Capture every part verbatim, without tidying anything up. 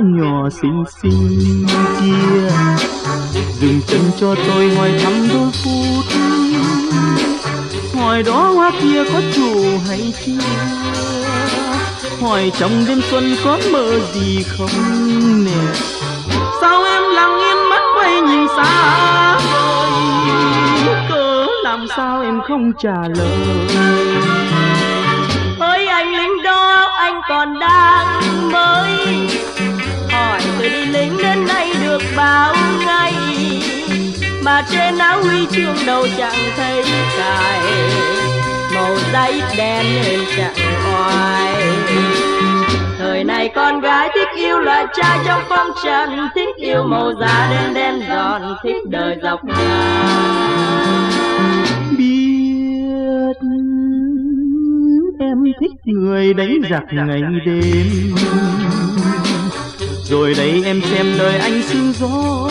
nhỏ xinh xinh kia. Dừng chân cho tôi hỏi thăm đôi phút, hỏi đó hoa kia có chủ hay chưa, hỏi trong đêm xuân có mơ gì không nè. Sao em lặng yên mắt quay nhìn xa vời, cớ làm sao em không trả lời. Ơi anh lính đó anh còn đang mới, hỏi tôi đi lính đến nay được bao ngày, mà trên áo huy chương đầu chẳng thấy cài, màu giấy đen nên chẳng oai. Thời này con gái thích yêu loại trai trong phong trần, thích yêu màu da đen đen giòn, thích đời dọc ngang. Biết em thích người đánh giặc ngày đêm, rồi đây em xem đời anh sương gió.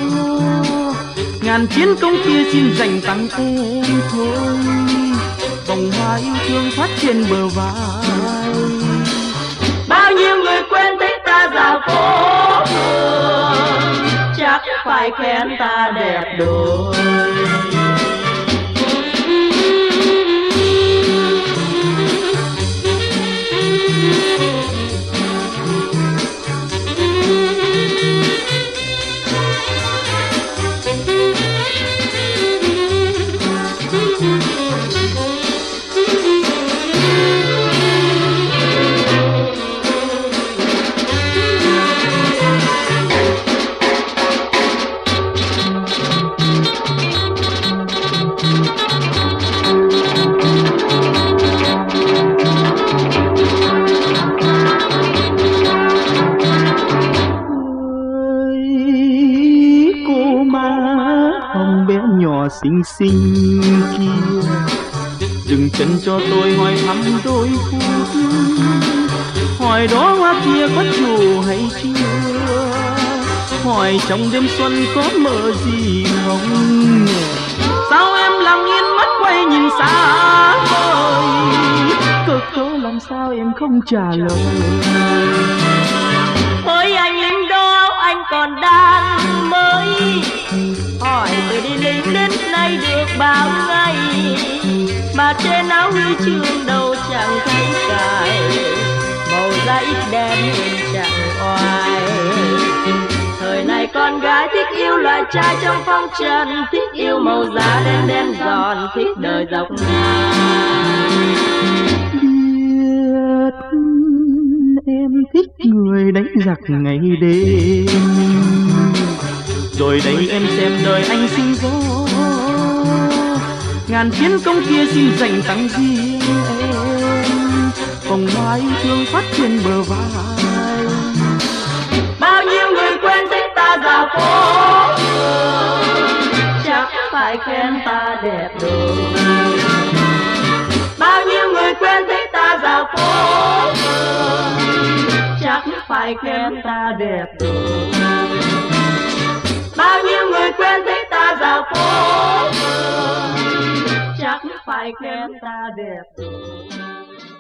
Ngàn chiến công kia xin dành tặng em thôi, vòng hoa yêu thương phát trên bờ vai. Bao nhiêu người quen thấy ta dạo phố phường, chắc phải khen ta đẹp đôi. Nhỏ xinh xinh kia, dừng chân cho tôi hỏi thăm đôi phút, hỏi đó hoa kia có chủ hay chưa, hỏi trong đêm xuân có mơ gì không. Sao em lặng yên mắt quay nhìn xa vời, cớ cớ làm sao em không trả lời. Ôi anh lính đó anh còn đang mới, hỏi tôi đi lính đến nay được bao ngày, mà trên áo huy chương đầu chẳng thấy cài, màu da ít đen nên chẳng oai. Thời này con gái thích yêu loại trai trong phong trần, thích yêu màu da đen đen giòn, thích đời dọc ngang. Biết em thích người đánh giặc ngày đêm, rồi đây em xem đời anh sinh gió. Ngàn chiến công kia xin dành tặng riêng em, vòng hoa yêu thương phát trên bờ vai. Bao nhiêu người quen thích ta dạo phố phường, chắc phải khen ta đẹp đôi. Bao nhiêu người quen thích ta dạo phố phường, chắc phải khen ta đẹp đôi. Bao nhiêu người quen thích ta dạo phố phường, chắc phải khen ta đẹp đôi.